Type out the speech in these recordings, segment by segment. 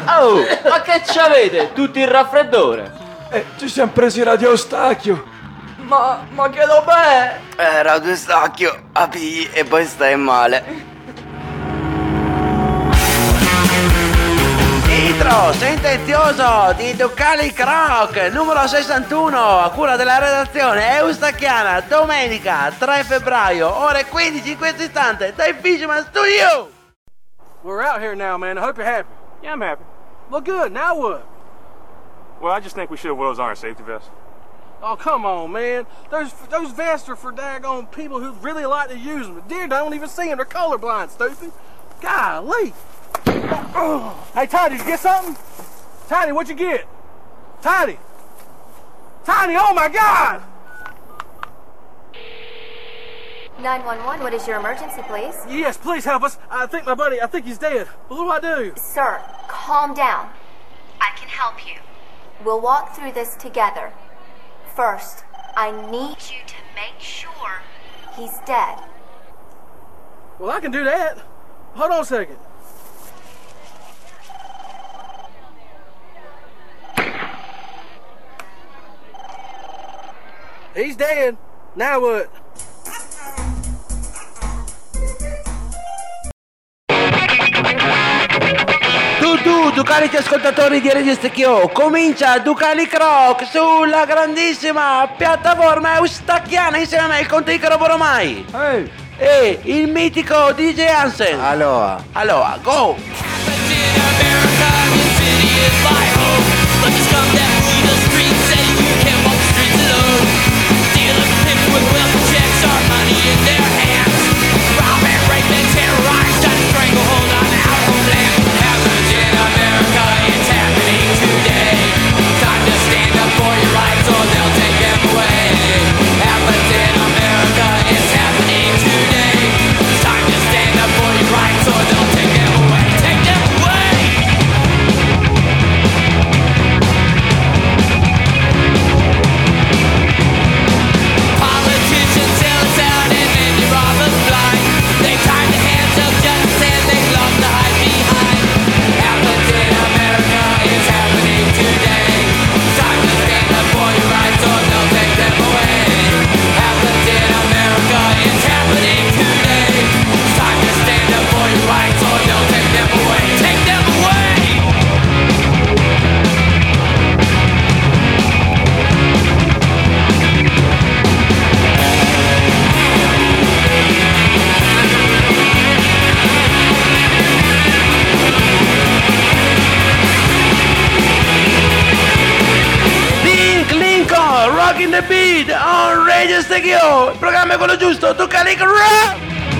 Oh, ma che c'avete? Tutti il raffreddore? Ci siamo presi Radio Eustachio. Ma che dov'è? Radio Eustachio, apri e poi stai male. Nitro sintezioso di Ducali Croc numero 61 a cura della redazione eustacchiana, domenica 3 febbraio ore 15 in questo istante dai Fishman Studio. We're out here now, man. I hope you're happy. Yeah, I'm happy. Well, good. Now what? Well, I just think we should have wore those iron safety vests. Oh, come on, man. Those vests are for daggone people who really like to use them. Deer don't even see them. They're colorblind, stupid. Golly. Oh. Hey, Tiny, did you get something? Tiny, what'd you get? Tiny. Tiny, oh my God! 911, what is your emergency, please? Yes, please help us. I think he's dead. What do I do? Sir, calm down. I can help you. We'll walk through this together. First, I need you to make sure he's dead. Well, I can do that. Hold on a second. He's dead. Now what? Ducalici ascoltatori di Radio Stecchio, comincia Ducali Croc sulla grandissima piattaforma eustacchiana insieme a me, il conte Icaro Boromai e il mitico DJ Hansen. Allora, go! Rocking the beat on Radio Stecchio, il programma è quello giusto, Ducali Croc!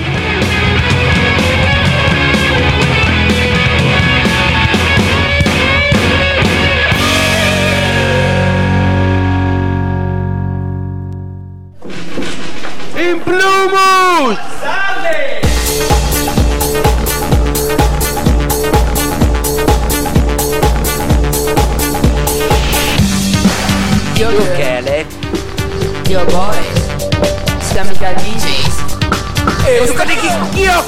In Plumus! Salve! Yo boys, Stamika DJs. Euskadi Kiok!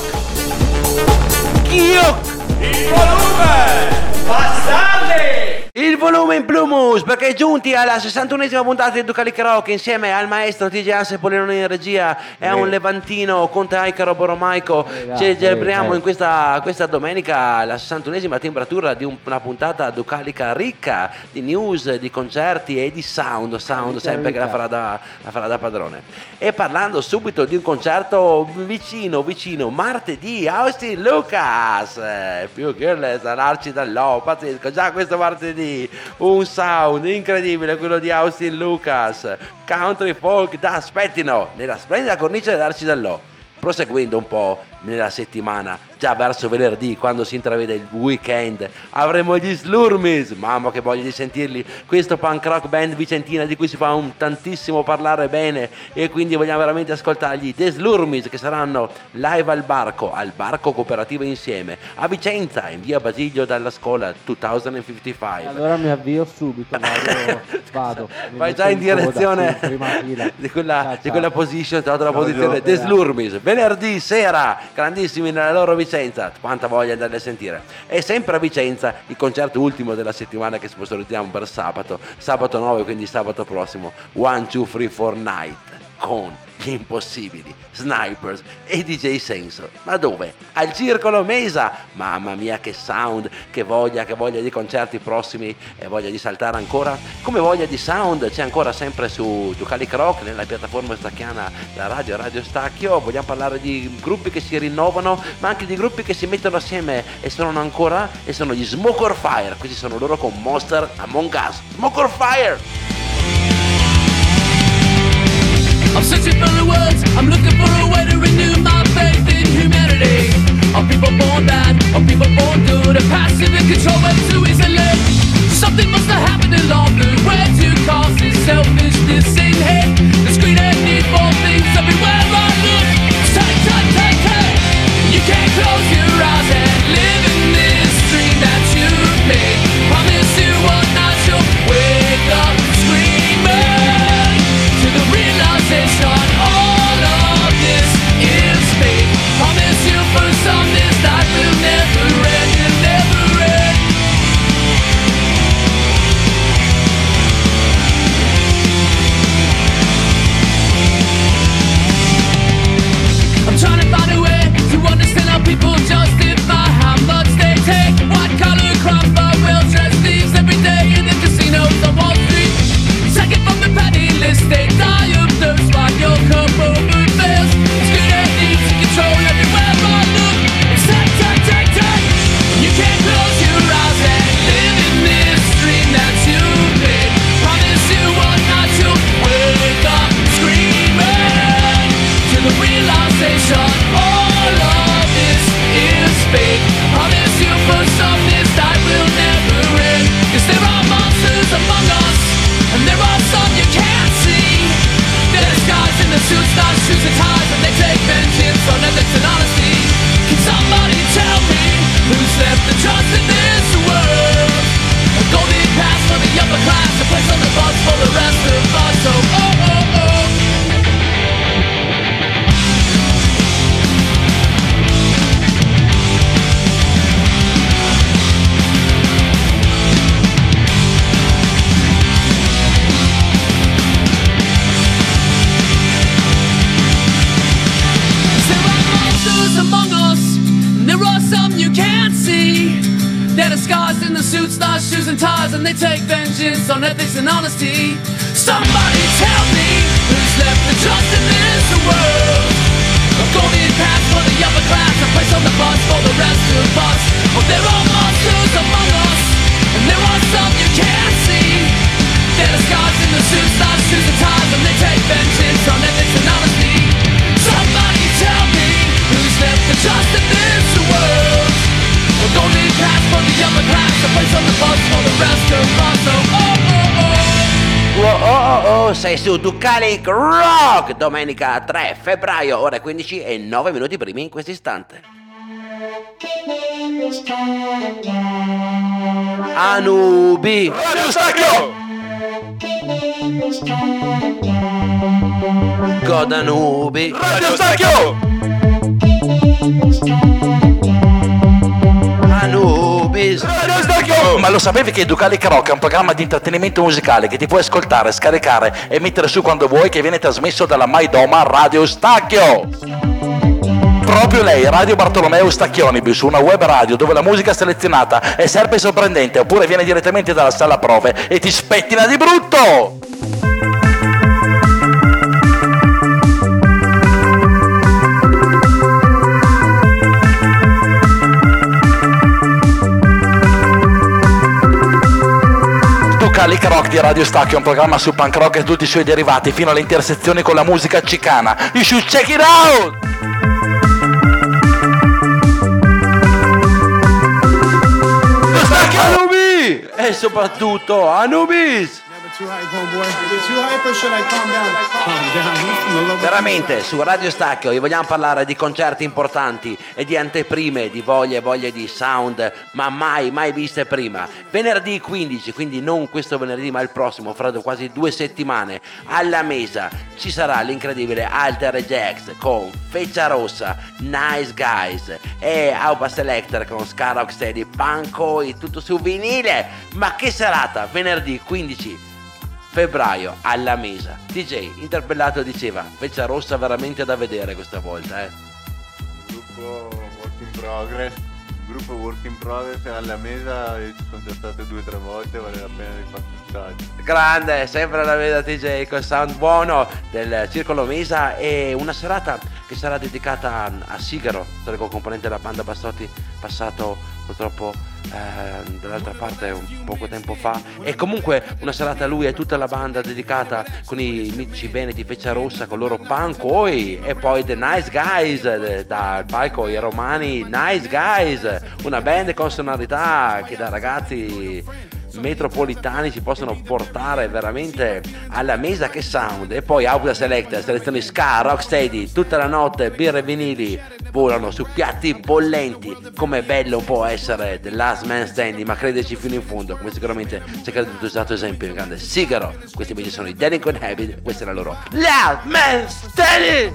Il volume! Passate! Il volume in Plumus, perché giunti alla 61esima puntata di Ducali Croc insieme al maestro TG Anse Polinone in regia e a un levantino Conte Icaro Boromaico. Ci celebriamo in questa domenica la 61esima temperatura di una puntata ducalica ricca di news, di concerti e di sound sempre che la farà da padrone. E parlando subito di un concerto vicino, martedì, Austin Lucas, più che sanarci dall'O, pazzesco, già questo martedì un sound incredibile, quello di Austin Lucas, country folk da spettino nella splendida cornice dell'Arci dell'O, proseguendo un po' nella settimana, già verso venerdì, quando si intravede il weekend, avremo gli Slurmis, mamma che voglia di sentirli, questo punk rock band vicentina di cui si fa un tantissimo parlare bene, e quindi vogliamo veramente ascoltargli, The Slurmis, che saranno live al Barco Cooperativo Insieme, a Vicenza, in via Basilio dalla Scuola 2055. Allora mi avvio subito, vado. Vai già in direzione di quella position, tra l'altra posizione, The Slurmis, venerdì sera grandissimi nella loro Vicenza, quanta voglia di andarli a sentire. E sempre a Vicenza il concerto ultimo della settimana che sponsorizziamo per sabato 9, quindi sabato prossimo, 1, 2, 3, 4 Night con gli impossibili Snipers e DJ Senso. Ma dove? Al Circolo Mesa. Mamma mia, che sound, che voglia di concerti prossimi e voglia di saltare ancora. Come voglia di sound c'è ancora sempre su Ducalic Rock, nella piattaforma stacchiana della Radio Stacchio. Vogliamo parlare di gruppi che si rinnovano, ma anche di gruppi che si mettono assieme e suonano ancora, e sono gli Smoke or Fire. Questi sono loro con Monster Among Us. Smoke or Fire! I'm searching for the words, I'm looking for a way to renew my faith in humanity. Are people born bad, are people born good? Are passive in control way too easily? Something must have happened along the way to cause this selfishness in hate. This greed and need for things everywhere I look. Take. You can't close your eyes and live in this dream that you made. Promise you one night you'll wake up screaming to the realization all of this is fake. Promise you for some this life will never end, will never end. I'm trying to find a way to understand how people justify how much they take. White collar crimes by well-dressed thieves every day in the casinos on Wall Street. Second from the penniless, they die of thirst while your cup overfills. It's good and needs to control everywhere I look. It's take. You can't close your eyes and live in this dream that you made. Promise you one night you'll wake up screaming to the realization all of this is fake. Promise you for some this night will never end. 'Cause there are monsters among us, and there are some you can't see. There's guys in the suits, not shoes and ties, and they take vengeance on ethics and honesty. Can somebody tell me who's left the trust in this world? A golden pass for the upper class, a place on the bus for the rest of us. So oh. Among us, and there are some you can't see. They're disguised in the suits, not shoes and ties, and they take vengeance on ethics and honesty. Somebody tell me who's left the trust in this world? A golden pass for the upper class, a place on the bus for the rest of us. Oh, there are monsters among us, and there are some you can't see. They're disguised in the suits, not shoes and ties, and they take vengeance on ethics and honesty. Somebody tell me who's left the trust in this world? A golden pass for the upper class, a place on the bus for the rest of us. So Sei su Ducalic Rock, domenica 3 febbraio, ore 15 e 9 minuti primi in questo istante. Anubi Radio Stacchio! God Anubi Radio Stacchio! Anubis Radio Stacchio! Ma lo sapevi che Ducalic Rock è un programma di intrattenimento musicale che ti puoi ascoltare, scaricare e mettere su quando vuoi, che viene trasmesso dalla Maidoma Radio Stacchio? Proprio lei, Radio Bartolomeo Stacchionibus, una web radio dove la musica selezionata è sempre sorprendente, oppure viene direttamente dalla sala prove e ti spettina di brutto! Ducalic Rock di Radio Stacchio è un programma su punk rock e tutti i suoi derivati fino alle intersezioni con la musica cicana. You should check it out! Anubi! E soprattutto Anubis! Veramente su Radio Stacchio vi vogliamo parlare di concerti importanti e di anteprime, di voglie di sound, ma mai viste prima. Venerdì 15, quindi non questo venerdì ma il prossimo, fra quasi 2 settimane, alla Mesa ci sarà l'incredibile Alter Jax con Feccia Rossa, Nice Guys e Aupa Selector con Ska Rocksteady, Panco e tutto su vinile. Ma che serata, venerdì 15 febbraio alla Mesa. DJ interpellato diceva: Feccia Rossa veramente da vedere questa volta, Gruppo Work in Progress alla Mesa, ci sono già state 2 o 3 volte, vale la pena di passare. Grande, sempre alla Mesa DJ col sound buono del Circolo Mesa, e una serata che sarà dedicata a Sigaro, storico componente della banda Bassotti, passato purtroppo dall'altra parte un poco tempo fa, e comunque una serata a lui e tutta la banda dedicata con i amici veneti Feccia Rossa con loro Panco e poi The Nice Guys dal palco, i romani Nice Guys, una band con sonorità che da ragazzi metropolitani si possono portare veramente alla Mesa. Che sound! E poi Aupa Selector, selezioni Ska Rocksteady tutta la notte, birre e vinili volano su piatti bollenti. Come bello può essere The Last Man Standing, ma credeci fino in fondo, come sicuramente ci ha creduto usato esempio il grande Sigaro. Questi invece sono i Delinquent Habit, questa è la loro Last Man Standing.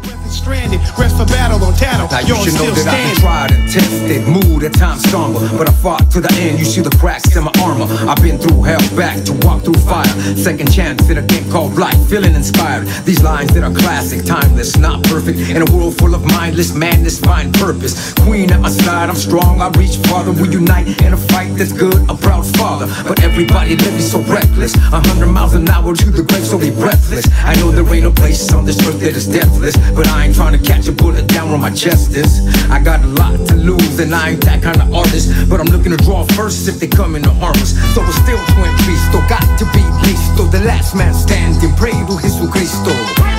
Now you should know that I've been tried and tested, moved at times stumble, but I fought to the end. You see the cracks in my armor. I've been through hell, back to walk through fire. Second chance in a game called life, feeling inspired. These lines that are classic, timeless, not perfect. In a world full of mindless madness, find purpose. Queen at my side, I'm strong, I reach farther. We unite in a fight that's good, a proud father. But everybody living so reckless, 100 miles an hour to the grave, so they breathless. I know there ain't no place on this earth that is deathless, but I ain't trying to catch a bullet down where my chest is. I got a lot to lose and I ain't that kind of artist, but I'm looking to draw first if they come in to harm us. So we're still twin Cristo, got to be listo. The last man standing, pray to Jesucristo.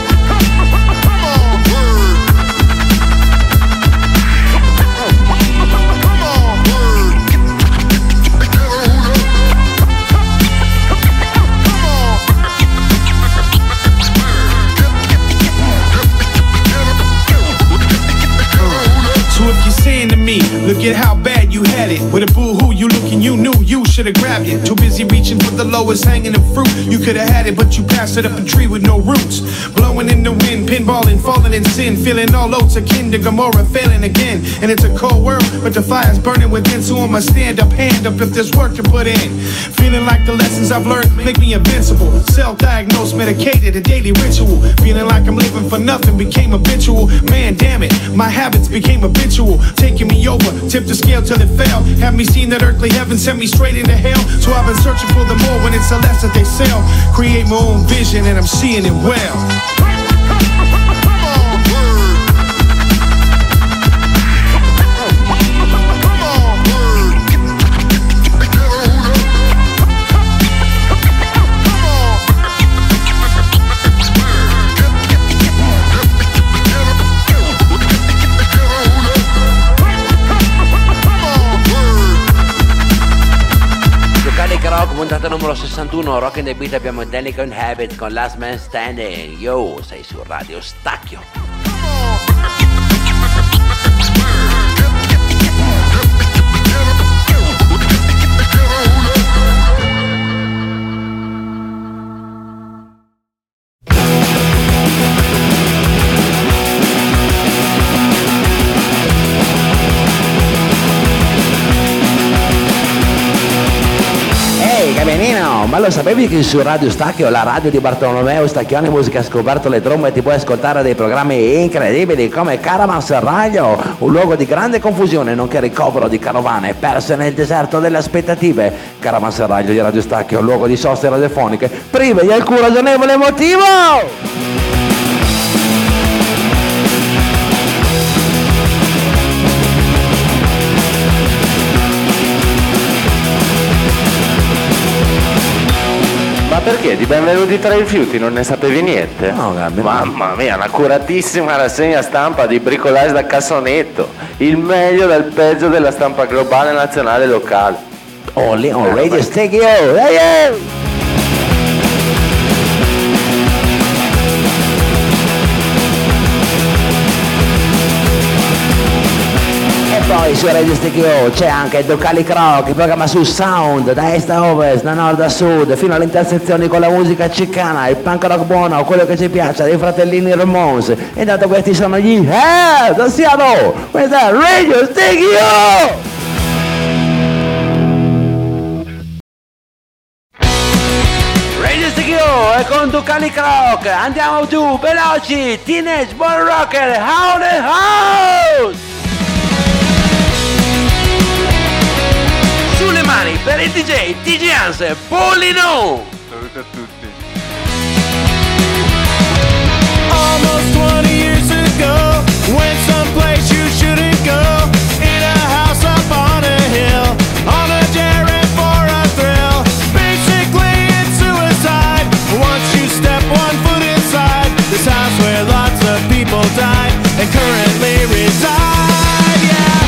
Look at how bad you had it. With a boo-hoo, you looking, you knew you should've grabbed it. Too busy reaching for the lowest hanging in fruit. You could've had it, but you passed it up a tree with no roots. Blowing in the wind, pinballing, falling in sin. Feeling all oats akin to Gomorrah, failing again. And it's a cold world, but the fire's burning within. So I'ma stand up, hand up if there's work to put in. Feeling like the lessons I've learned make me invincible. Self-diagnosed, medicated, a daily ritual. Feeling like I'm living for nothing became habitual. Man, damn it, my habits became habitual. Taking me over, tipped the scale till it fell. Have me seen that earthly heaven, sent me straight into hell. So I've been searching for the more when it's the less that they sell. Create my own vision and I'm seeing it well. Puntata numero 61, Rock and the Beat, abbiamo Delinquent Habit con Last Man Standing. Yo, sei su Radio Stacchio. Ma lo sapevi che su Radio Stacchio, la radio di Bartolomeo Stacchioni Musica, ha scoperto le trombe e ti puoi ascoltare dei programmi incredibili come Caravanserraglio, un luogo di grande confusione nonché ricovero di carovane perse nel deserto delle aspettative. Caravanserraglio di Radio Stacchio, un luogo di soste radiofoniche prive di alcun ragionevole motivo. Ma perché? Di Benvenuti tra i rifiuti non ne sapevi niente? No, mamma mia, una curatissima rassegna stampa di bricolage da cassonetto. Il meglio dal peggio della stampa globale, nazionale e locale. Only on Radio Stacchio. noi su Radio Sticchio c'è anche Ducali Croc, il programma su Sound, da est a ovest, da nord a sud, fino alle intersezioni con la musica ciccana, il punk rock buono, quello che ci piace, dei fratellini Ramones. E dato questi sono gli da Seattle, questa è Radio Sticchio! E con Ducali Croc andiamo giù veloci, Teenage Boy Rocker, How the House! Sulle mani per il DJ Hans Polino! Saluto a tutti. Almost 20 years ago, went someplace you shouldn't go, in a house up on a hill, on a dare for a thrill. Basically it's suicide. Once you step 1 foot inside this house where lots of people died and currently reside, yeah.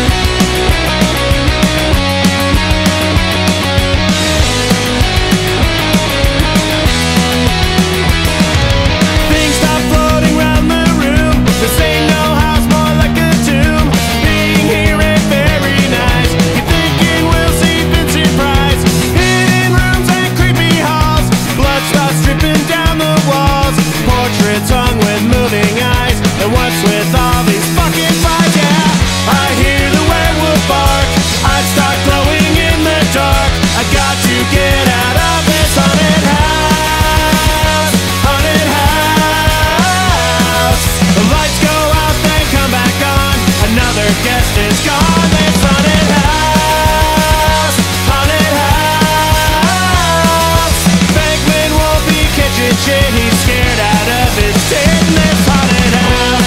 Things stop floating around the room. This ain't no house, more like a tomb. Being here ain't very nice. You're thinking we'll see Vincent Price. Hidden rooms and creepy halls. Blood starts dripping down the walls. Portraits hung with moving eyes. And what's with all these fucking fights? Yeah, I hear the werewolf bark. I start glowing in the dark. I got to get out of this haunted house. Haunted house. The lights go out, then come back on. Another guest is gone. This haunted house. Haunted house. Bankman won't be catching shit. He's scared out of his tit in this haunted house.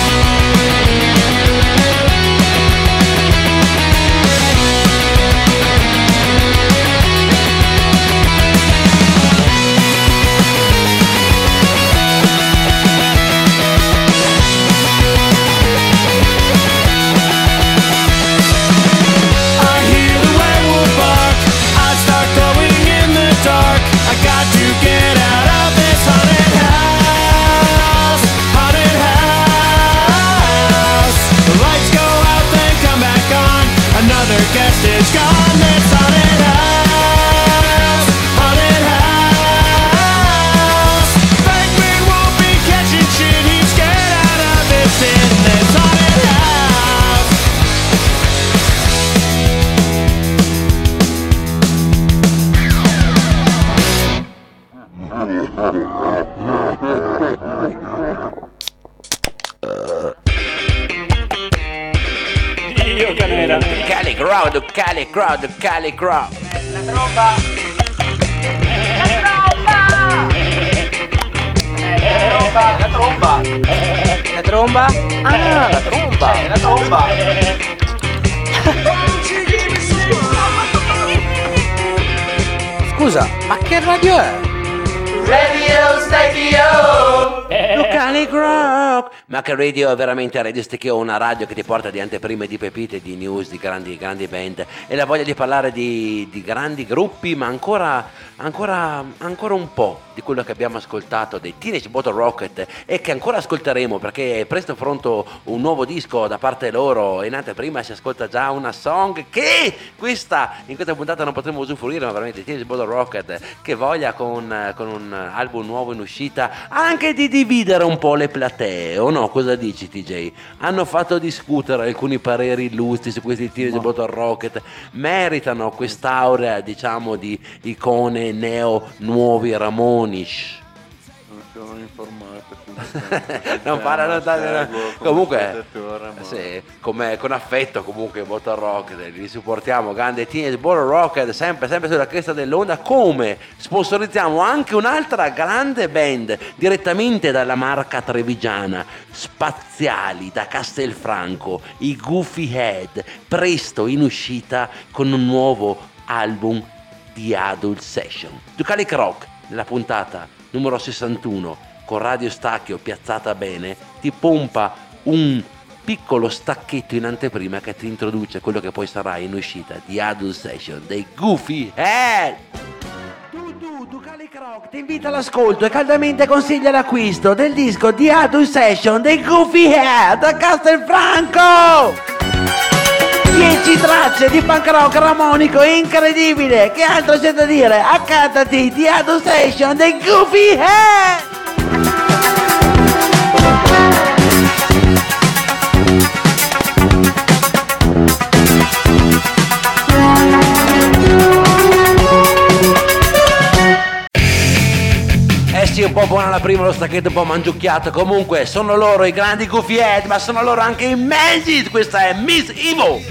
I hear the werewolf bark. I start glowing in the dark. I got to get out of this haunted house. Haunted house. The lights go out, then come back on. Another guest is gone. This haunted house. Haunted house. Bankman won't be catching shit. He's scared out of this in this haunted house. Io canera. Ducali Croc, Ducali Croc, Ducali Croc. La tromba. La tromba. La tromba? Ah, la tromba. La tromba. Scusa, ma che radio è? Radio Sticchio. Ducali Croc. Ma che radio è veramente Radio Sticchio, una radio che ti porta di anteprime, di pepite, di news, di grandi band e la voglia di parlare di grandi gruppi, ma ancora un po' di quello che abbiamo ascoltato dei Teenage Bottle Rocket e che ancora ascolteremo, perché è presto pronto un nuovo disco da parte loro. In anteprima si ascolta già una song che in questa puntata non potremo usufruire, ma veramente Teenage Bottle Rocket che voglia con un album nuovo in uscita anche di dividere un po' le platee, o no? Cosa dici, TJ? Hanno fatto discutere alcuni pareri illustri su questi Teenage Bottle Rocket, meritano quest'aurea, diciamo, di icone neo nuovi Ramonish. Non sono informato. Non parlano comunque ma... sì, con affetto comunque Bottle Rocket li supportiamo, grande Teenage Bottle Rocket, sempre sulla cresta dell'onda, come sponsorizziamo anche un'altra grande band direttamente dalla marca trevigiana, Spaziali da Castelfranco, i Goofy Head, presto in uscita con un nuovo album di Adult Session. Ducali Croc, nella puntata numero 61 con Radio Stacchio piazzata bene, ti pompa un piccolo stacchetto in anteprima che ti introduce quello che poi sarà in uscita di Adult Session dei Goofy Head. Ducali Croc ti invita all'ascolto e caldamente consiglia l'acquisto del disco di Adult Session dei Goofy Head da Castelfranco. 10 tracce di punk rock armonico incredibile. Che altro c'è da dire? Accattati The Ado Station dei Goofy Head. Sì, un po' buona la prima, lo stacchetto un po' mangiucchiato. Comunque sono loro i grandi Goofy Head, ma sono loro anche i Magic. Questa è Miss Evil.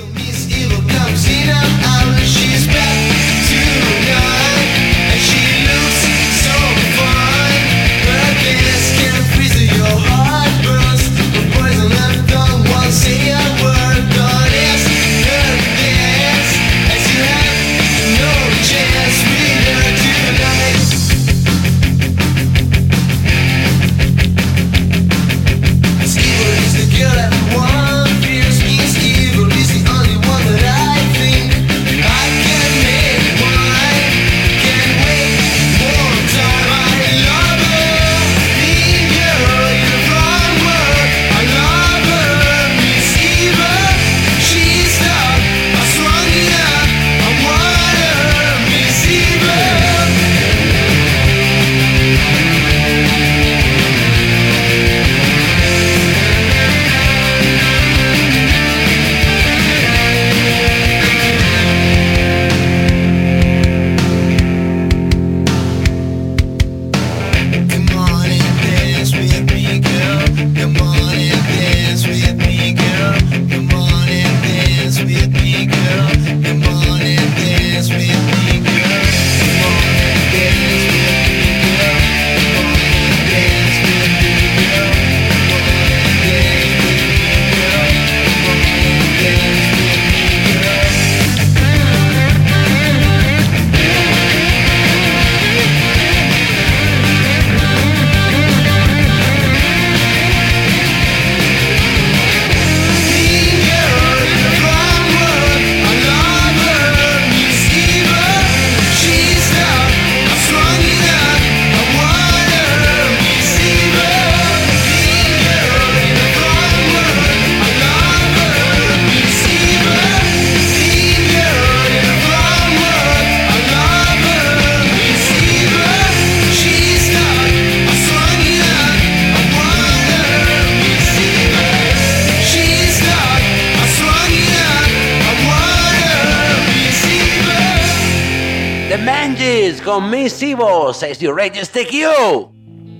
Con Miss Evil, sei su Radio Stick You.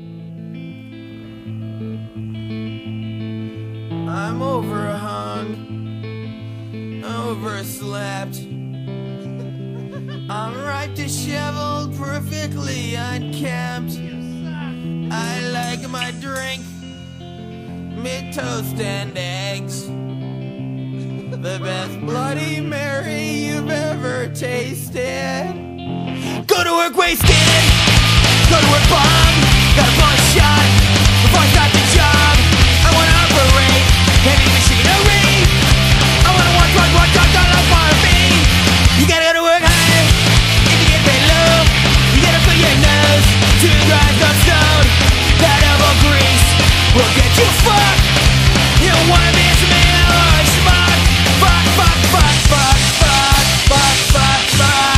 I'm overhung, overslept. I'm right disheveled, perfectly unkempt. I like my drink, mid toast and eggs. The best Bloody Mary you've ever tasted. Go to work wasted, go to work bum. Gotta pull a shot before I start the job. I wanna operate heavy machinery. I wanna watch on a farming. You gotta go to work high, if you get paid low. You gotta put your nose to the grindstone. That elbow grease will get you fucked. You don't wanna be a man or a schmuck. Fuck, fuck, fuck, fuck, fuck, fuck, fuck, fuck.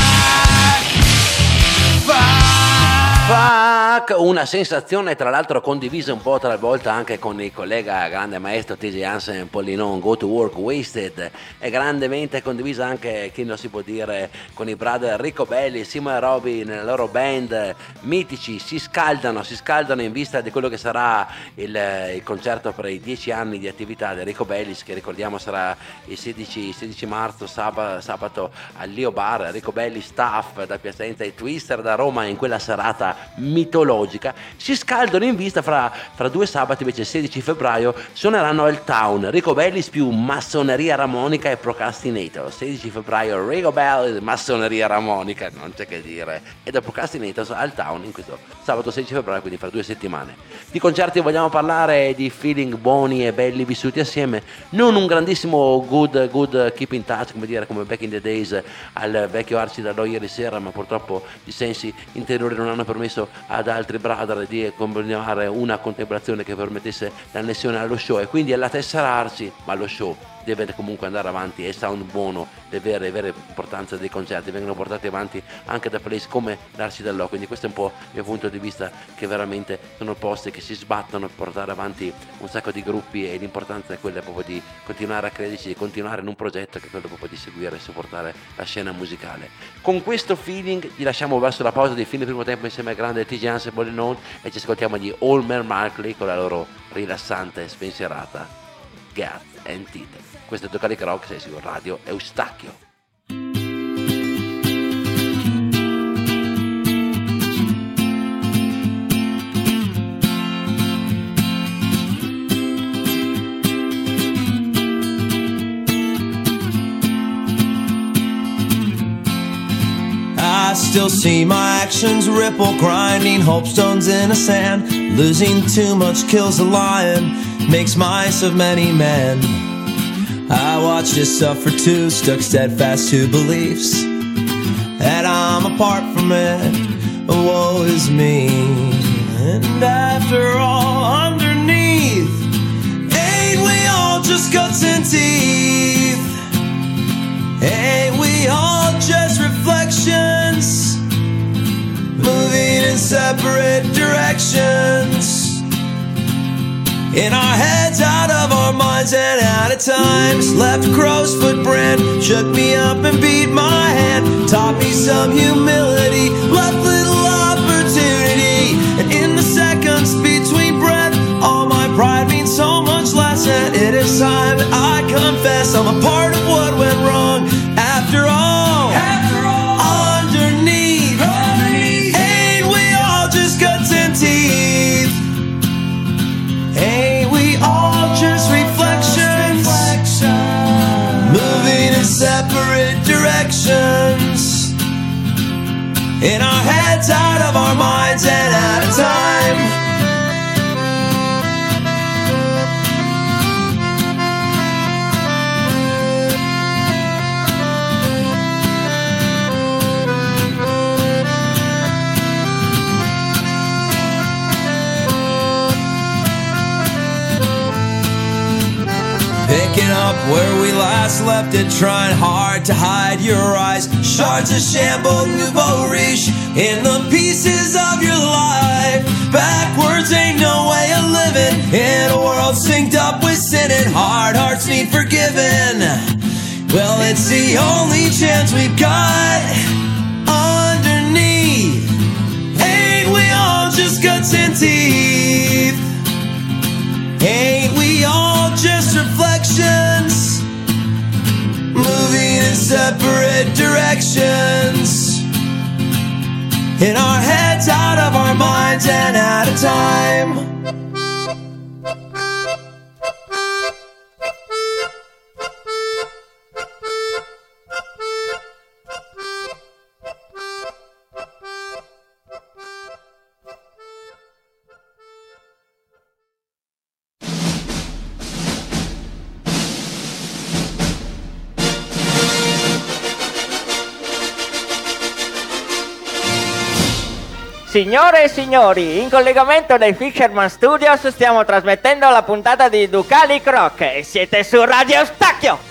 Fuck, una sensazione tra l'altro condivisa un po' talvolta anche con il collega grande maestro TJ Hansen Pollinon. Go to Work Wasted è grandemente condivisa anche, chi non si può dire, con i brother Rico Belli, Simon e Robbie nella loro band mitici. Si scaldano in vista di quello che sarà il concerto per i 10 anni di attività di Rico Bellis, che ricordiamo sarà il 16 marzo, sabato al Leo Bar. Rico Belli staff da Piacenza e Twister da Roma in quella serata mitologica. Si scaldano in vista fra 2 sabati, invece il 16 febbraio suoneranno al Town. Rico Bellis più massoneria armonica e Procrastinators. 16 febbraio Rico Bellis, massoneria armonica, non c'è che dire, e da Procrastinators al Town in questo sabato 16 febbraio, quindi fra 2 settimane. Di concerti vogliamo parlare, di feeling buoni e belli vissuti assieme, non un grandissimo good keep in touch, come back in the days al vecchio Arci da ieri sera, ma purtroppo i sensi interiori non hanno permesso ad altri brother di combinare una contemplazione che permettesse l'annessione allo show, e quindi alla tessera Arci, ma allo show deve comunque andare avanti, e sound buono, le vere importanze dei concerti vengono portati avanti anche da place come l'Arci dell'O, quindi questo è un po' il mio punto di vista, che veramente sono posti che si sbattono per portare avanti un sacco di gruppi, e l'importanza è quella proprio di continuare a crederci, di continuare in un progetto che è quello proprio di seguire e supportare la scena musicale. Con questo feeling ti lasciamo verso la pausa di fine primo tempo insieme al grande TJ Ansible Note, e ci ascoltiamo di Olmer Markley con la loro rilassante spensierata Gat and Teeth. Questo è Ducalic Rock, sei su Radio Eustachio. I still see my actions ripple, grinding hope stones in the sand. Losing too much kills a lion, makes mice of many men. I watched you suffer too, stuck steadfast to beliefs, and I'm apart from it, woe is me. And after all, underneath, ain't we all just guts and teeth? Ain't we all just reflections, moving in separate directions? In our heads, out of our minds, and out of times. Left a crow's footprint, shook me up and beat my hand, taught me some humility, left little opportunity. And in the seconds between breath, all my pride means so much less. And it is time that I confess I'm a part of what went wrong. After all, underneath, ain't we all just guts and teeth? Ain't we all just reflections, moving in separate directions? In our heads, out of our minds, and out of time. Picking up where we last left it, trying hard to hide your eyes. Shards of shamble, nouveau riche, in the pieces of your life. Backwards ain't no way of living, in a world synced up with sin, and hard hearts need forgiving. Well, it's the only chance we've got. Underneath, ain't we all just guts and teeth? Ain't we all just reflections, moving in separate directions? In our heads, out of our minds, and out of time. Signore e signori, in collegamento dai Fisherman Studios stiamo trasmettendo la puntata di Ducalic Rock e siete su Radio Eustachio!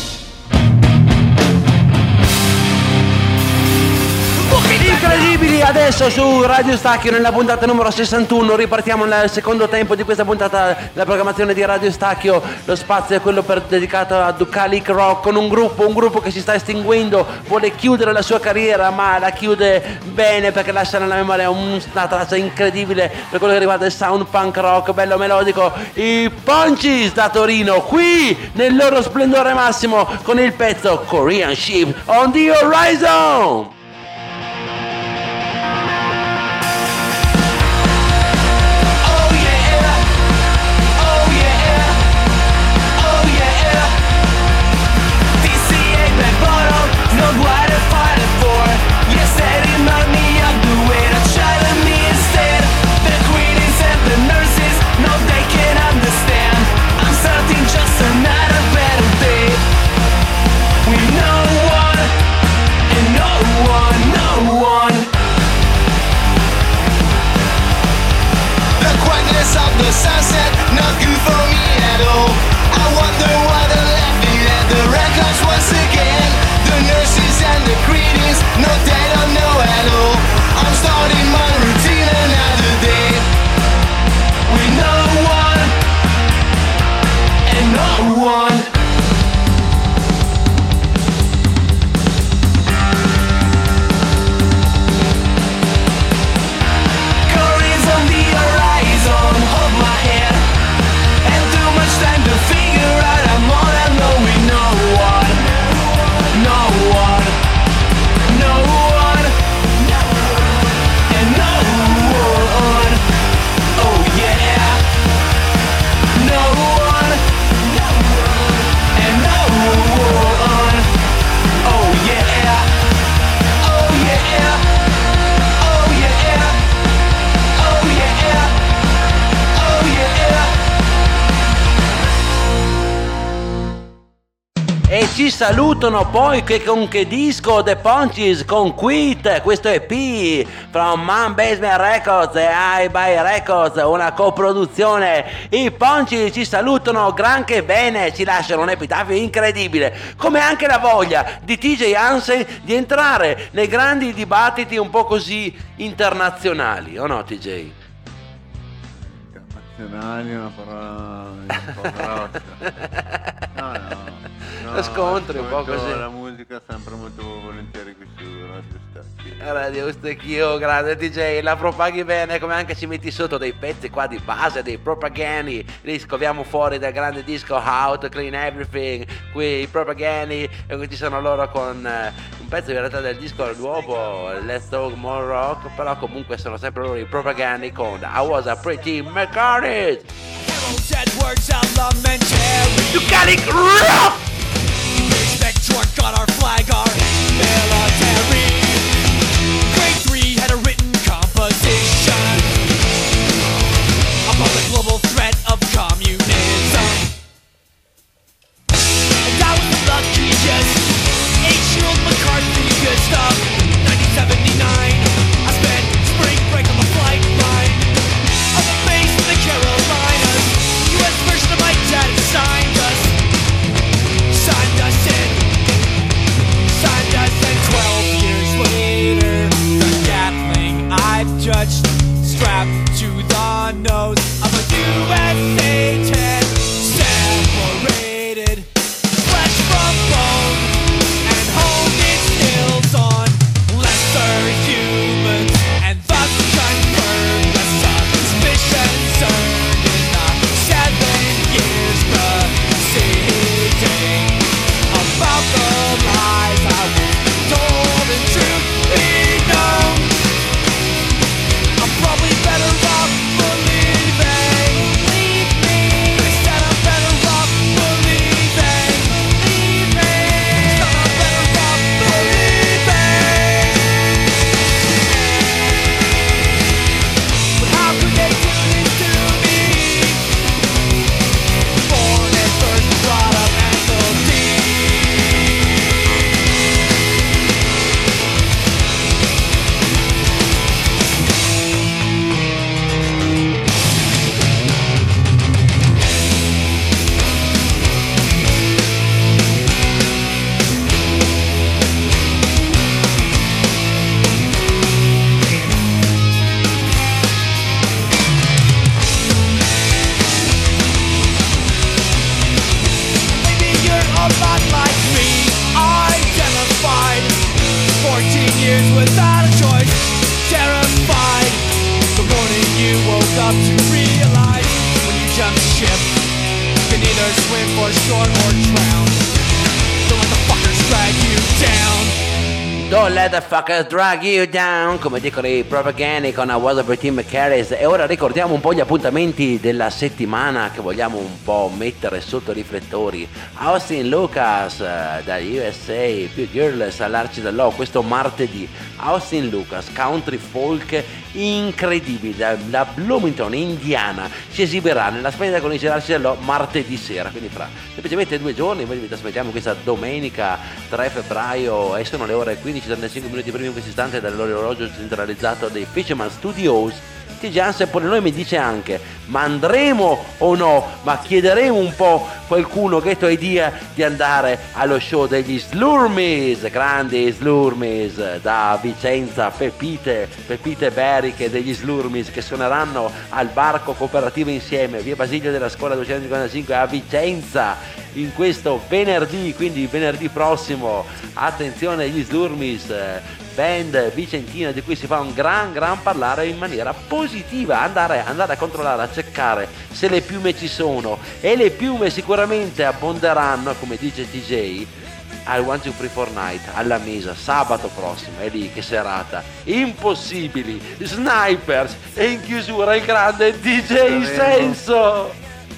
Incredibili, adesso su Radio Eustachio nella puntata numero 61 ripartiamo nel secondo tempo di questa puntata, la programmazione di Radio Eustachio. Lo spazio è quello dedicato a Ducalic Rock, con un gruppo che si sta estinguendo, vuole chiudere la sua carriera ma la chiude bene perché lascia nella memoria una traccia incredibile per quello che riguarda il sound punk rock bello melodico. I Punchies da Torino, qui nel loro splendore massimo con il pezzo Korean Ship on the Horizon. We know one and no one. ci salutano poi con che disco? The Punchies con Quit, questo EP from Man Basement Records e High By Records, una coproduzione. I Punchies ci salutano granché bene, ci lasciano un epitafio incredibile, come anche la voglia di TJ Hansen di entrare nei grandi dibattiti un po' così internazionali, o no TJ? Nazionali è una parola un po' grossa. No. Lo scontri un po' così. La musica sempre molto volentieri qui su Radio Stacchio. Radio Stacchio, grande DJ, la propaghi bene, come anche ci metti sotto dei pezzi qua di base, dei propagani, li scoviamo fuori dal grande disco How to Clean Everything, qui i propagani, e qui ci sono loro con un pezzo in realtà del disco nuovo, Let's Talk More Rock, però comunque sono sempre loro i propagani con I Was a Pretty Mechanic. Ducali Rock! Torque on our flag, our military. Grade 3 had a written composition about the global threat of communism. And I was the luckiest 8-year-old McCarthy, good stuff. 1979, I spent spring break on the flight line on the base of the Carolinas. US version of my dad signed us in. Signed us in. 12 years later, the Gatling I've judged, strapped to the nose of a USA 10, separated flesh from bone and honed its skills on lesser humans, and thus confirmed the suspicions earned in the 7 years proceeding. About the lies I was told and truth be known, I'm probably better off believing. Leave me. Instead I'm better off believing. Leave me. Instead I'm better off believing. But how could they do this to me? Born and first brought up Anthony. Maybe you're a lot like me, identified. 14 years without a choice, terrified. The morning you woke up to realize when you jumped ship, you can either swim for shore or drown. Don't let the fuckers drag you down. Don't let the fuckers drag you down, come dicono i Propaganda con I Was a Pretty Mechanic. E ora ricordiamo un po' gli appuntamenti della settimana che vogliamo un po' mettere sotto riflettori. Austin Lucas da USA, più Girls all'Arci dell'O questo martedì. Austin Lucas, country folk incredibile, da Bloomington, Indiana, si esibirà nella splendida con i Arci dell'O martedì sera, quindi fra semplicemente 2 giorni. Noi vi aspettiamo questa domenica 3 febbraio e sono le ore 15:35 minuti prima in questo istante dall'orologio centralizzato dei Fisherman Studios. TJ Hansen poi mi dice anche: ma andremo o no? Ma chiederemo un po' qualcuno che tu hai idea di andare allo show degli Slurmis, grandi Slurmis da Vicenza, Pepite Beriche degli Slurmis che suoneranno al Barco Cooperativo Insieme, via Basilio della Scuola 255 a Vicenza in questo venerdì, quindi venerdì prossimo. Attenzione agli Slurmis, band vicentina di cui si fa un gran parlare in maniera positiva. Andare a controllare, a cercare se le piume ci sono, e le piume sicuramente abbonderanno, come dice TJ, al 1, 2, 3, 4 Night alla Mesa sabato prossimo. È lì che serata, Impossibili, Snipers e in chiusura il grande DJ Senso.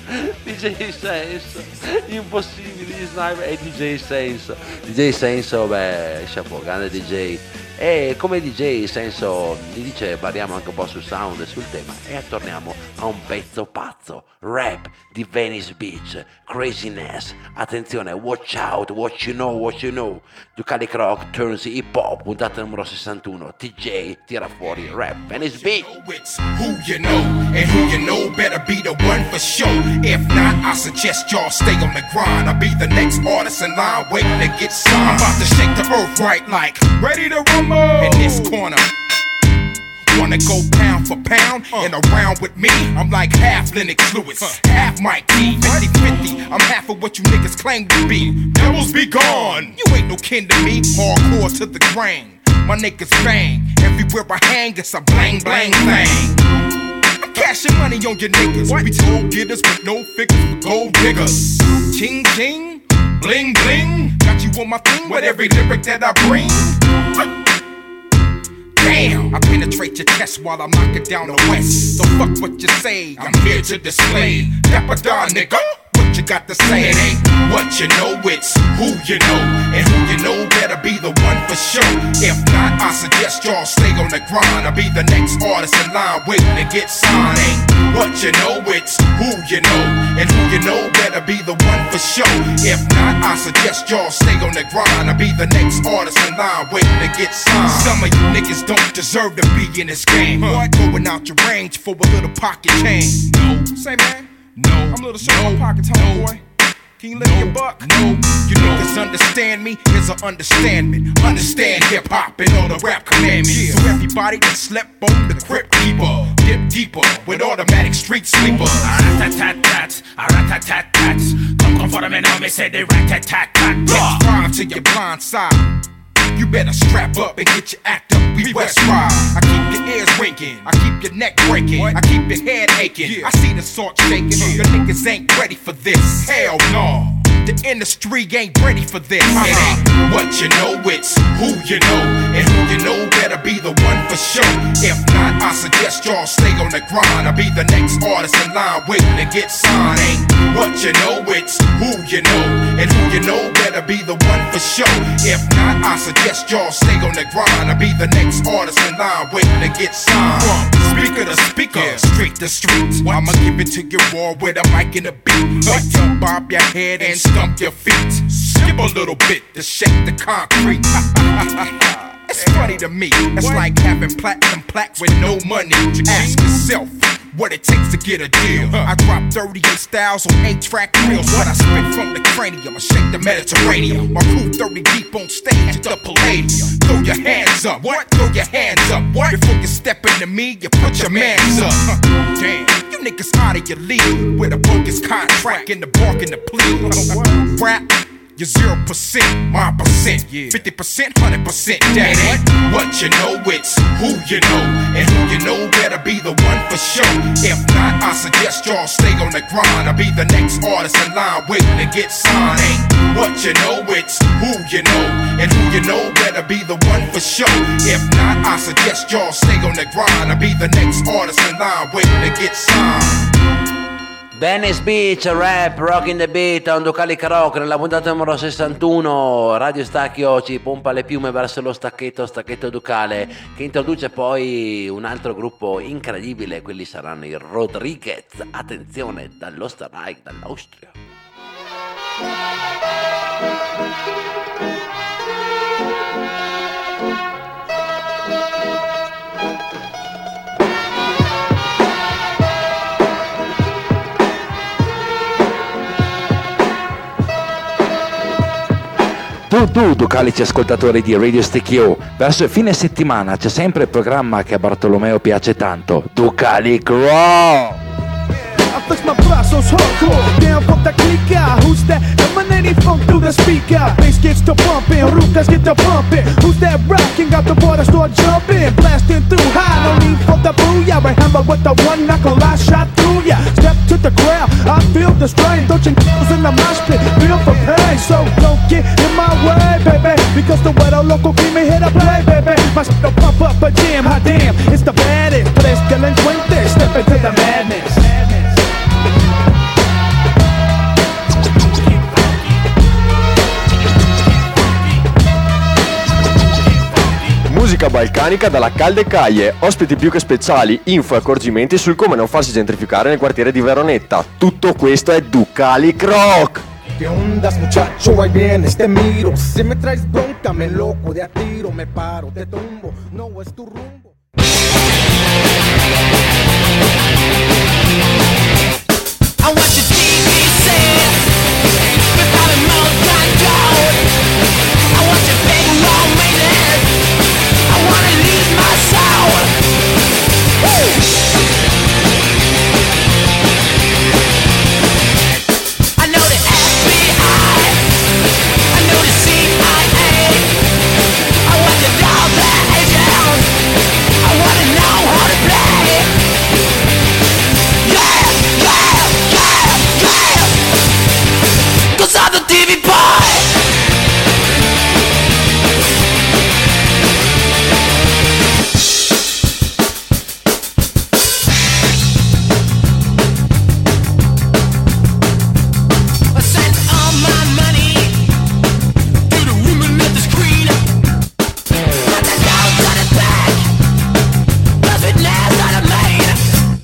Impossibili, Sniper e DJ Senso, beh, chapeau, grande DJ. E come DJ Senso gli dice, parliamo anche un po' sul sound e sul tema, e torniamo a un pezzo pazzo, rap di Venice Beach, craziness, attenzione, watch out, what you know, Ducali Croc turns hip hop, puntata numero 61, TJ tira fuori rap, Venice Beach. Who you know, and who you know better be the one for sure. If not, I suggest y'all stay on the grind. I'll be the next artist in line waiting to get signed. I'm about to shake the earth right like ready to rumble in this corner. Wanna go pound for pound and around with me? I'm like half Lennox Lewis, half Mike T. 50-50, I'm half of what you niggas claim to be. Devils be gone, you ain't no kin to me. Hardcore to the grain, my niggas bang. Everywhere I hang, it's a blang blang bang. I'm cashing money on your niggas. We gold getters with no figures for gold diggers. Ching ching, bling bling. Got you on my thing with every lyric that I bring. Damn, I penetrate your chest while I'm knocking down the west. So fuck what you say, I'm here to display. Dapper Don, nigga, what you got to say? It ain't what you know, it's who you know. And who you know better be the one for sure. If not, I suggest y'all stay on the grind. I'll be the next artist in line waiting to get signed. Ain't what you know, it's who you know. And who you know better be the one for sure. If not, I suggest y'all stay on the grind. I'll be the next artist in line waiting to get signed. Some of you niggas don't deserve to be in this game. What? Going out your range for a little pocket change. No. Say man, no. I'm a little short on pockets, homeboy. Can you lift your buck? No, you niggas understand me? Here's an understanding. Understand hip-hop and all the rap commandments. So everybody that slept on the Crypt Keeper, dip deeper with automatic street sweeper. Rat-tat-tat-tat, rat-tat-tat-tat. Come for them and now me say they rat-tat-tat-tat. Let's drive to your blind side. You better strap up and get your act up. We West Ride. I keep your ears ringing. I keep your neck breaking. I keep your head aching. I see the salt shaking. Your niggas ain't ready for this. Hell no. The industry ain't ready for this. It ain't what you know, it's who you know. And who you know better be the one for sure. If not, I suggest y'all stay on the grind. I'll be the next artist in line waiting to get signed. Ain't what you know, it's who you know. And who you know better be the one for sure. If not, I suggest y'all stay on the grind. I'll be the next artist in line waiting to get signed. From speaker to speaker, street to street, I'ma give it to you raw with a mic and a beat. Like you bob your head and stump your feet. Skip a little bit to shake the concrete. It's funny to me. It's like having platinum plaques with no money. Ask yourself what it takes to get a deal. I drop 38 styles on 8-track reels. What I spit from the cranium, I shake the Mediterranean. My crew 30 deep on stage at the Palladium. Throw your hands up, what? Throw your hands up, what? Before you step into me, you put your mans up. Damn, you niggas out of your league with a bogus contract and the bark and the plea. Rap. You're 0%, my percent, 50%, 100%. That ain't what you know, it's who you know. And who you know better be the one for sure. If not, I suggest y'all stay on the grind. I'll be the next artist in line waiting to get signed. Ain't what you know, it's who you know. And who you know better be the one for sure. If not, I suggest y'all stay on the grind. I'll be the next artist in line waiting to get signed. Venice Beach, rap, rocking the beat, un Ducali Croc nella puntata numero 61. Radio Stacchio ci pompa le piume verso lo stacchetto Ducale, che introduce poi un altro gruppo incredibile. Quelli saranno i Rodriguez. Attenzione, dall'Österreich, dall'Austria. Tu, ducalici ascoltatori di Radio Stacchio, verso il fine settimana c'è sempre il programma che a Bartolomeo piace tanto, Ducali Croc. I flex my brazos hardcore, down from the click out. Who's that? Emanating funk through the speaker. Bass gets to pumping, Rukas get to pumping. Who's that rocking? Got the water start jumping, blasting through high. No need for the booyah. I hammer with the one knuckle, I shot through ya. Step to the crowd, I feel the strain. Don't you in the mosh pit, feel for pain. So don't get in my way, baby, because the weather local keep me here to play, baby. My shit don't pump up a jam, hot damn, it's the baddest. Tres delincuentes, step into the madness. musica balcanica dalla calde caie, ospiti più che speciali, info e accorgimenti sul come non farsi gentrificare nel quartiere di Veronetta. Tutto questo è Ducalic Rock! ¿Qué ondas, muchacho? Ahí vienes, te miro. Si me traes bronca, me loco de a tiro, me paro, te tumbo. No es tu rumbo. I watch the TV set without a remote control. I watch a big long minute. I wanna lose my soul. Woo! I know the FBI. I know the CIA. I want the double agent. I wanna know how to play. Yeah, yeah, yeah, yeah. 'Cause I'm the TV boy. I sent all my money to the woman at the screen. Got the dogs on his back, plus with nails on a mane.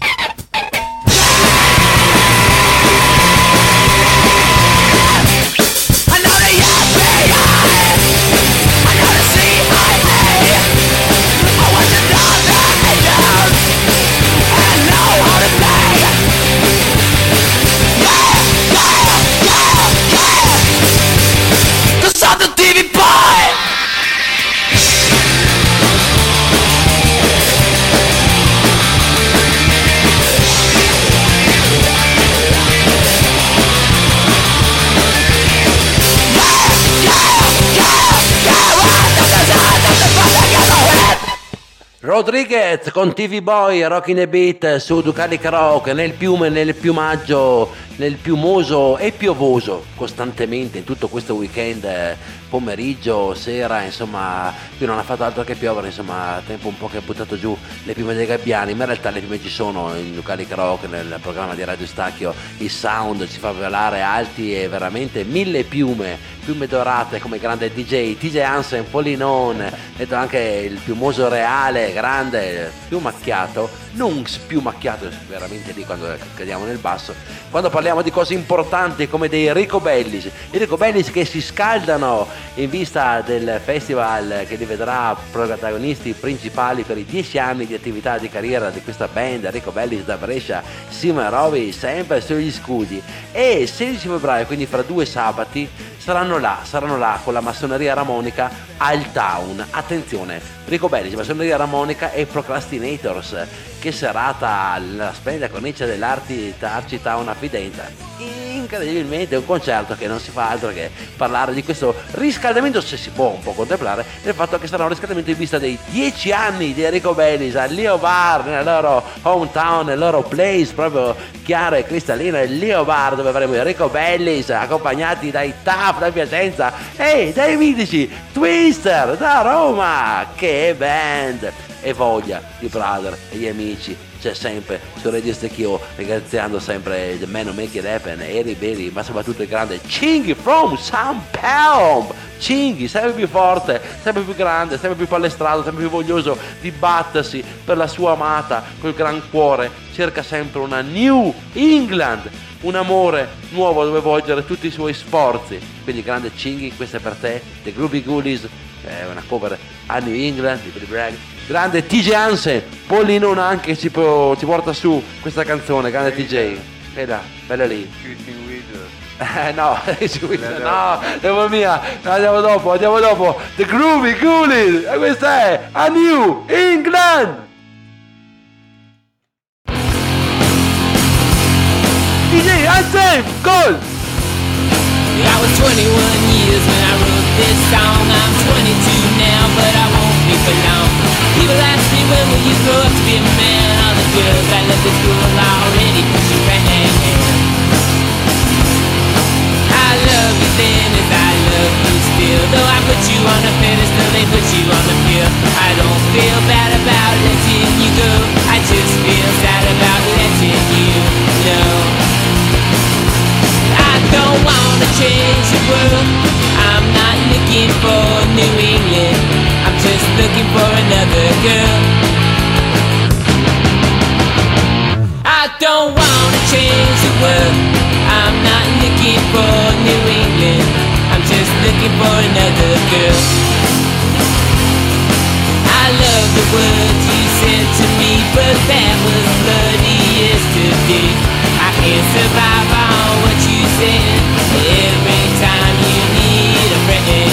I know the FBI, I know the CIA. I want to know the agents, and I know how to play. Yeah, yeah, yeah, yeah. 'Cause I'm the TV boy. Rodriguez con TV Boy, Rock in the Beat su Ducalic Rock, nel piume, nel piumaggio, nel piumoso e piovoso costantemente in tutto questo weekend, pomeriggio, sera, insomma, qui non ha fatto altro che piovere, insomma, tempo un po' che ha buttato giù le piume dei gabbiani, ma in realtà le piume ci sono in Ducalic Rock, nel programma di Radio Stacchio, il sound ci fa volare alti e veramente 1000 piume dorate come grande DJ, TJ Hansen, Polinone, detto anche il piumoso reale, grande, più macchiato, non più macchiato veramente lì quando cadiamo nel basso, quando parliamo di cose importanti come dei Rico Bellis, i Rico Bellis che si scaldano in vista del festival che li vedrà protagonisti principali per i 10 anni di attività di carriera di questa band, Rico Bellis da Brescia, Simarovi, sempre sugli scudi, e 16 febbraio, quindi fra 2 sabati, saranno là con la massoneria armonica al Town. Attenzione, Rico Bellis, massoneria armonica e Procrastinators. Che serata alla splendida cornice dell'Arci Town a Fidenza. Incredibilmente un concerto che non si fa altro che parlare di questo riscaldamento, se si può un po' contemplare, del fatto che sarà un riscaldamento in vista dei 10 anni di Rico Bellis al Leo Bar, nella loro hometown, nel loro place proprio chiaro e cristallino, il Leo Bar, dove avremo i Rico Bellis accompagnati dai TAF da Piacenza e dai mitici Twister da Roma. Che band! E voglia di Brother e gli amici c'è sempre su Radio Stacchio, ringraziando sempre The Man Who Make It Happen, Eri Beri, ma soprattutto il grande Cinghi from San Pelm. Cinghi, sempre più forte, sempre più grande, sempre più palestrato, sempre più voglioso di battersi per la sua amata col gran cuore, cerca sempre una New England, un amore nuovo dove volgere tutti i suoi sforzi. Quindi grande Cinghi, questa è per te, The Groovy Ghoulies, è una cover a New England di Billy Bragg. Grande TJ Hansen, Pollinone anche ci porta su questa canzone, grande TJ. Bella lì. No, no, devo mia, andiamo dopo. The Groovy Ghoulies, e questa è a New England. TJ Hansen, gol! I was 21 years when I wrote this song. I'm 22 now, but I won't be for long. People ask me, when will you grow up to be a man? All the girls I love this school already put your hand. I love you then as I love you still. Though I put you on a pedestal, they put you on the field. I don't feel bad about letting you go. I just feel sad about letting you know. I don't wanna change the world. I'm not looking for New England. I'm just looking for for another girl. I don't wanna change the world. I'm not looking for New England. I'm just looking for another girl. I love the words you said to me, but that was bloody yesterday. I can't survive on what you said every time you need a friend.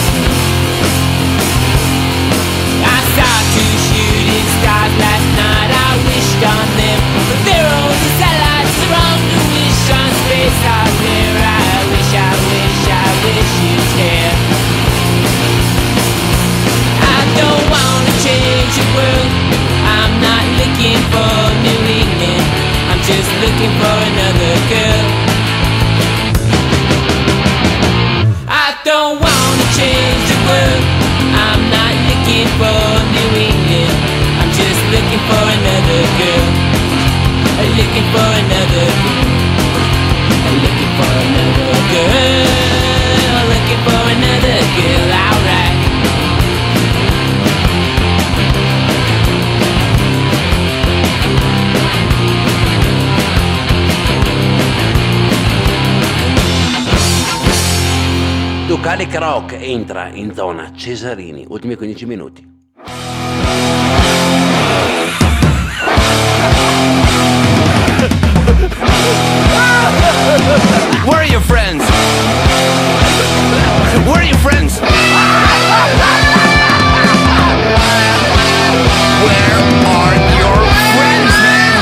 I saw two shooting stars last night. I wished on them, but they're only satellites. They're wrong to wish on space out there. I wish you'd care. I don't wanna change the world. I'm not looking for New England. I'm just looking for another girl. I don't wanna change the world. I'm not looking for New England. I'm just looking for another girl. Looking for another girl. Looking for another girl. Looking for another girl. Alright. Ducalic Rock entra in zona Cesarini, ultimi 15 minuti. Where are your friends? Where are your friends? Where are your friends, man?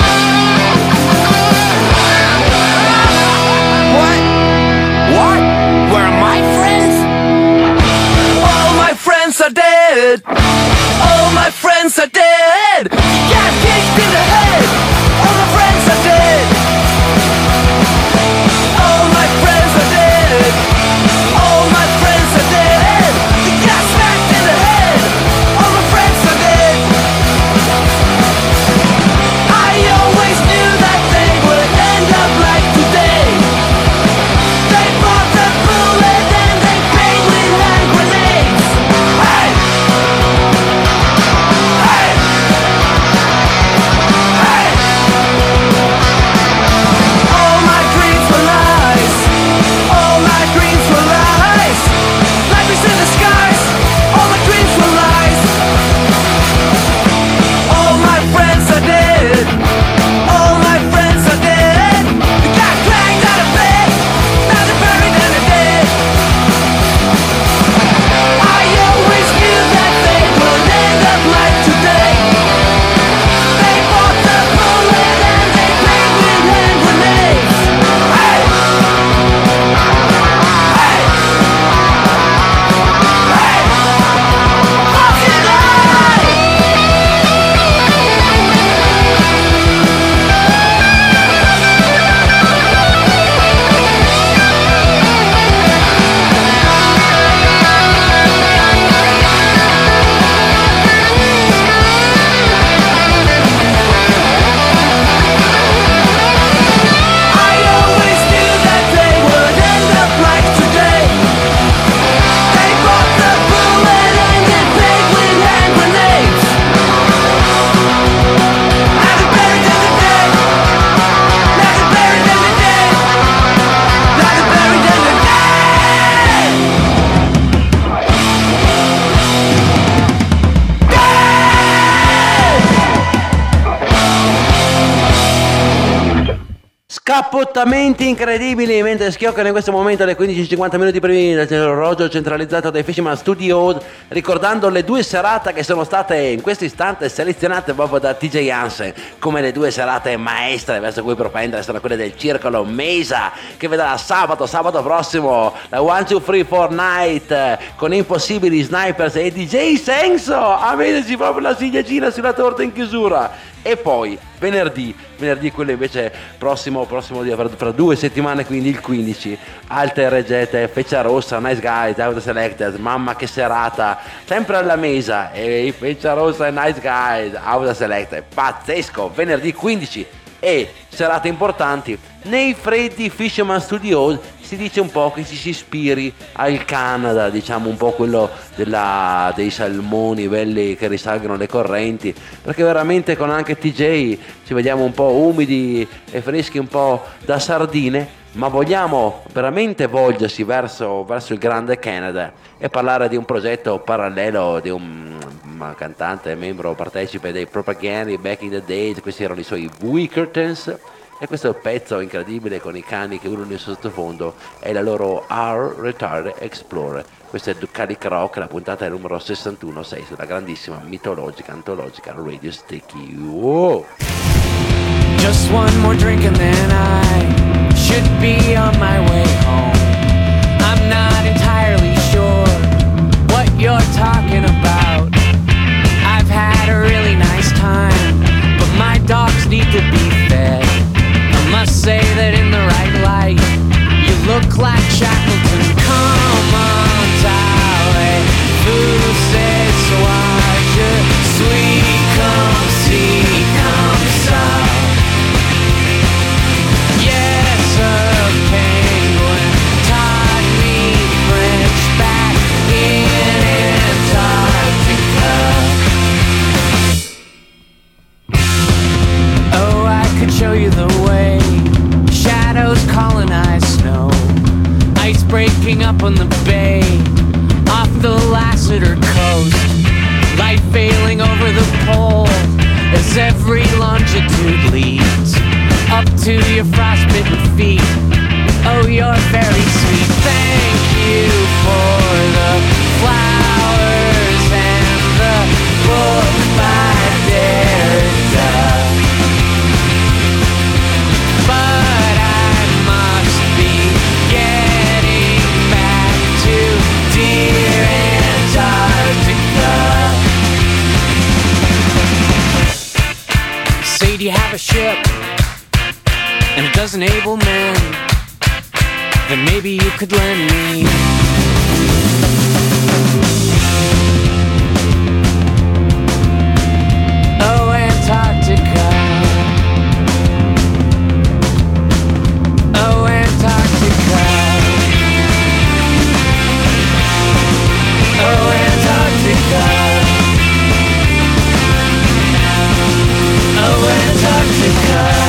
What? Where are my friends? All my friends are dead. All my friends are dead. Got kicked in the head. All my friends are dead. All my friends are dead. All my friends are dead. They got smacked in the head. All my friends are dead. I always knew that they would end up like today. They bought the bullet and they paid with hand grenades. Hey! Hey! Hey! All my dreams were lies. All my dreams were lies. Life is in the skies. All my dreams were lies. All my friends are dead. All my friends are dead. They got clanged out of bed. Now they're buried and they're dead. I always knew that they would end up like today. They bought the bullet and they played with hand grenades. Hey! Hey! Hey! Fucking lie! I always knew that they would end up like today. They bought the bullet and they played with hand grenades. Now they're buried and they're dead. Now they're buried and they're dead. Now they're buried and they're dead. Scappottamenti incredibili mentre schioccano in questo momento alle 15:50 minuti primi dell'orologio centralizzato dai Fisherman Studios, ricordando le due serate che sono state in questo istante selezionate proprio da TJ Hansen come le due serate maestre verso cui propendere. Sono quelle del Circolo Mesa, che vedrà sabato prossimo la 1, 2, 3, 4 Night con Impossibili, Snipers e DJ Senso a mettersi proprio la ciliegina sulla torta in chiusura. E poi venerdì quello invece prossimo dia, fra 2 settimane, quindi il 15, Alte Regete, Feccia Rossa, Nice Guys, Out Selected, mamma che serata, sempre alla Mesa, e Feccia Rossa e Nice Guys, Out Selected, pazzesco, venerdì 15 e serate importanti. Nei freddi Fisherman Studios si dice un po' che ci si ispiri al Canada, diciamo un po' quello dei salmoni belli che risalgono le correnti, perché veramente con anche TJ ci vediamo un po' umidi e freschi, un po' da sardine, ma vogliamo veramente volgersi verso il grande Canada e parlare di un progetto parallelo di un cantante, membro, partecipe dei Propaganda Back in the Days. Questi erano i suoi Wickertons e questo pezzo incredibile con i cani che urlano in sottofondo è la loro Our Retarded Explorer. Questo è Ducalic Rock, la puntata è il numero 61-6 sulla grandissima mitologica antologica Radio Sticky. Wow. Just one more drink and then I should be on my way home. I'm not entirely sure what you're talking about. I've had a really nice time, but my dogs need to be fed. I must say that in the right light, you look like Shackleton. Come on, Tally, who says why sweet come see, come south. Yes, a penguin taught me French back in Antarctica. Oh, I could show you the way. Shadows colonize snow. Ice breaking up on the bay. Off the Lassiter coast. Light failing over the pole. As every longitude leads up to your frostbitten feet. Oh, you're very sweet. Thank you for the flowers and the book by Derrida. But I must be getting back to dear Antarctica. Say, do you have a ship and a dozen able men? Then maybe you could lend me. Oh, Antarctica. Oh, Antarctica. Oh, Antarctica. Oh, Antarctica.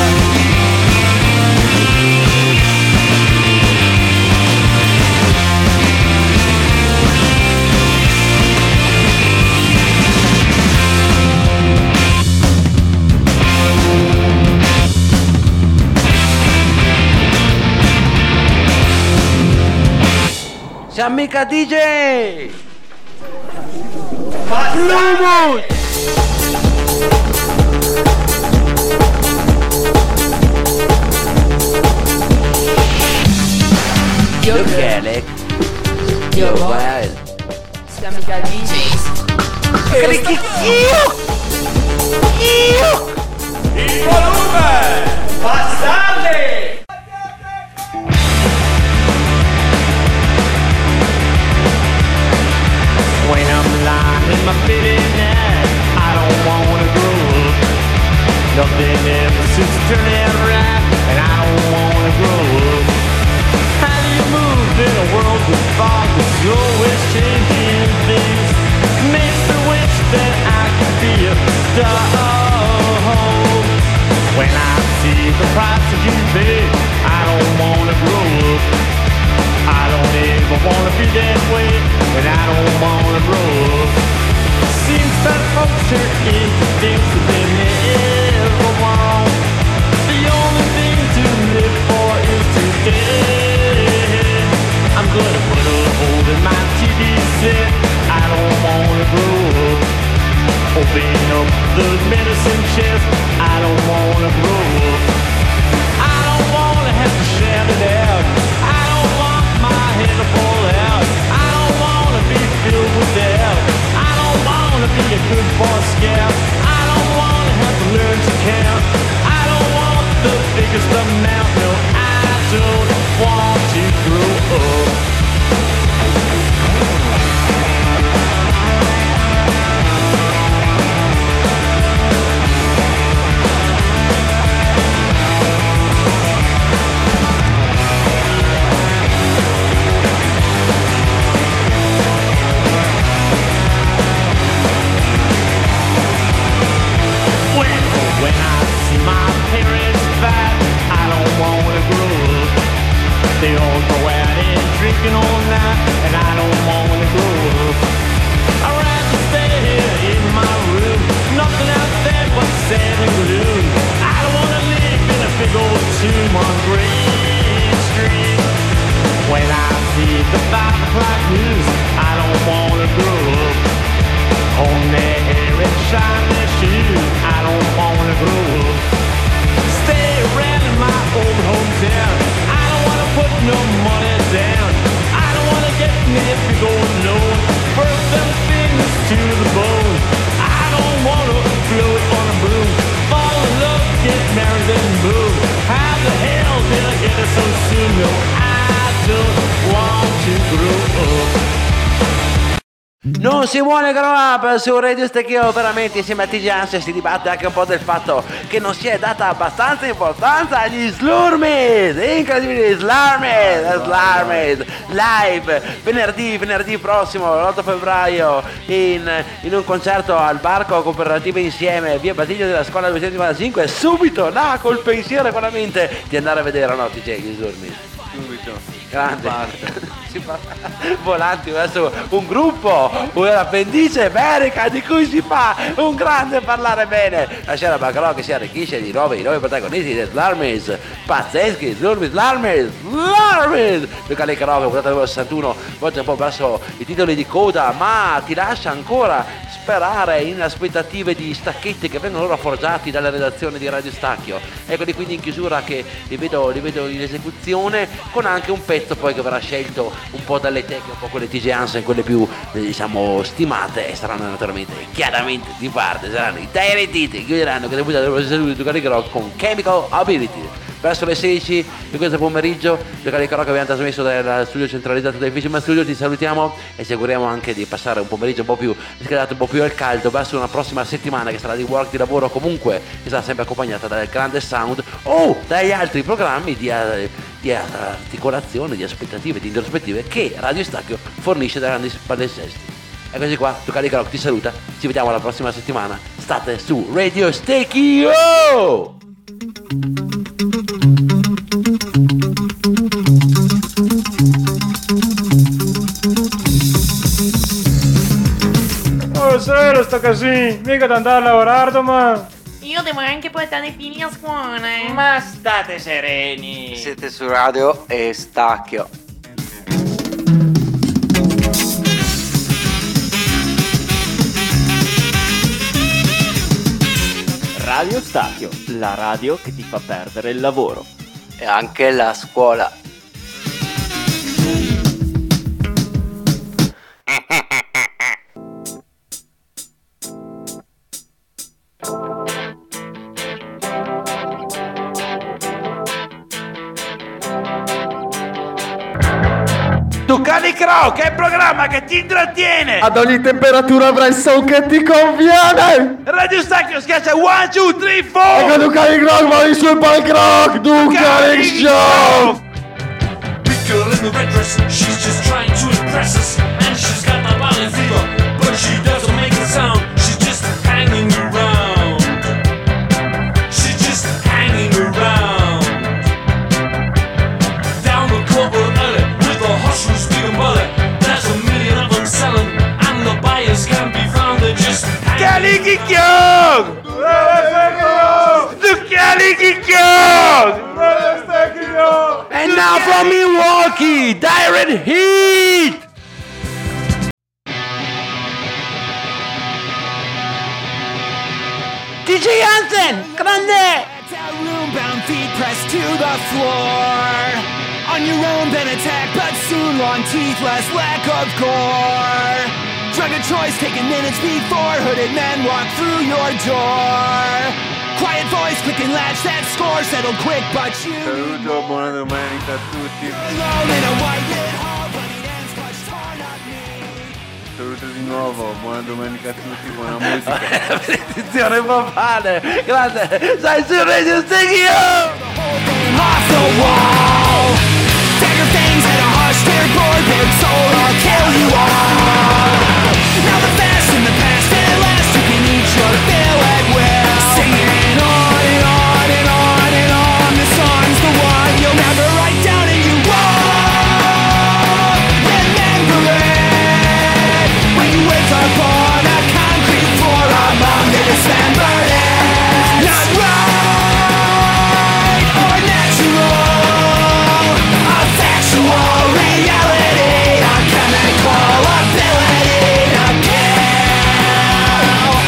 Siamo mica DJ! Blumood! Yo, Kelly. Yo, wild. Siamo mica DJs. Il volume! Bastardi! When I'm lying in my bed at night, I don't wanna grow up. Nothing ever seems to turn out right, and I don't wanna grow up. How do you move in a world with fog that's always changing things? Makes me wish that I could be a star. When I see the price of you pay, I don't wanna grow up. I don't ever wanna be that way, and I don't wanna grow up. Seems that folks are into things that they never want. The only thing to live for is today. I'm gonna put a hole in my TV set. I don't wanna grow up. Open up the medicine chest. I don't wanna grow up. I don't wanna have to shout it out. I don't want my head to fall out. I don't wanna be filled with doubt. I don't wanna be a good boy scout. I don't wanna have to learn to count. I don't want the biggest amount. No, I don't want to grow up. Non si vuole grow up su Radio Stecchio, veramente insieme a TG Ansia si dibatte anche un po' del fatto che non si è data abbastanza importanza agli Slurmid, incredibili Slurmid, live venerdì prossimo, l'8 febbraio in un concerto al Barco Cooperative Insieme, via Batiglia della Scuola 295, subito là col pensiero e con la mente di andare a vedere o no TG gli Slurmid. Subito. Grande. Si fa volanti verso un gruppo, un'appendice iberica di cui si fa un grande parlare bene. La scena Bacalò che si arricchisce di nuovi protagonisti di Slurmid, pazzeschi, Slurmid, Ducali Karaoke, puntata numero 61, volta un po' verso i titoli di coda, ma ti lascia ancora sperare in aspettative di stacchetti che vengono ora forgiati dalla redazione di Radio Stacchio. Eccoli quindi in chiusura che li vedo in esecuzione, con anche un pezzo poi che verrà scelto un po' dalle tecniche, un po' quelle TG Hansen, quelle più diciamo stimate, e saranno naturalmente chiaramente di parte, saranno i Direct Hit che chiuderanno che debuttano il saluto di Ducali Rock con Chemical Ability. Verso le 16 di questo pomeriggio, Ducali Rock abbiamo trasmesso dal studio centralizzato del Fisherman Studio. Ti salutiamo e ci auguriamo anche di passare un pomeriggio un po' più riscaldato, un po' più al caldo, verso una prossima settimana che sarà di work, di lavoro, comunque che sarà sempre accompagnata dal grande sound o dagli altri programmi di articolazione, di aspettative, di introspettive che Radio Stacchio fornisce da grandi palinsesti. Eccoci qua, Ducali Rock ti saluta, ci vediamo la prossima settimana, state su Radio Stacchio! Oh, solo sto così, mica da andare a lavorare domani. Io devo anche portare i figli a scuola. Ma state sereni. Siete su Radio e Stacchio. Radio Stacchio, la radio che ti fa perdere il lavoro. E anche la scuola. Ducali Croc è il programma che ti intrattiene. Ad ogni temperatura avrai il son che ti conviene. Radio Stacchio schiaccia 1, 2, 3, 4. Ecco Ducali Croc, vai sul punk rock. Ducali Show. Big girl in the red dress, she's just trying to impress us. And she's got the violent fever, but she doesn't make a sound. She's just hanging around. She's just hanging around. Down the corporate alley with a hush from Stephen Bullet. There's a million of them selling, and the buyers can't be found. They're just Ducali Chicchiog! Ducali Chicchiog! And now from Milwaukee, Direct Hit! TG Hansen, grande! Room-bound feet pressed to the floor. On your own, been attacked, but soon long teeth, less lack of gore. Drug of choice taken minutes before hooded men walk through your door. Quiet voice, clicking latch, that score settled quick, but you. Saluto, buona domenica a tutti. Alone in a white lit hall, bloody ends clutch torn up knee. Saluto di nuovo, buona domenica a tutti, buona musica. Benedizione papale, grande, sai su Radio Stacchio! Off the wall. Dagger fangs at a harsh tear board, bared soul, I'll kill you all. Now the fast in the past, and at last you can eat your fill at will. Singing on and on and on and on. This song's the one you'll never write down and you won't remember it. When you wake up on a concrete floor among the dismembered ends. Not right or natural, a factual reality, a chemical ability to kill.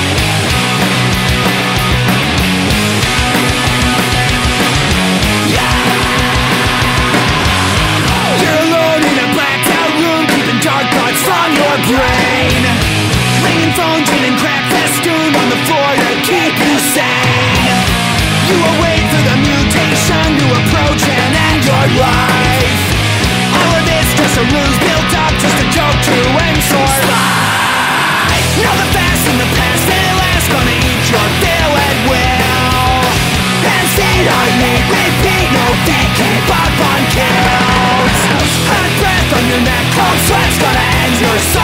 You're alone in a blacked out room, keeping dark thoughts from your brain. Ringing phone, gin and crack festooned on the floor to keep you sane. You await for the mutation to approach and end your life. All of it's just a ruse built up, just a joke to end your life. Know the fast in the past, and last gonna eat your deal at will. And say I need repeat, no they keep up on kills. Hot breath on your neck, cold sweat's gonna end your soul.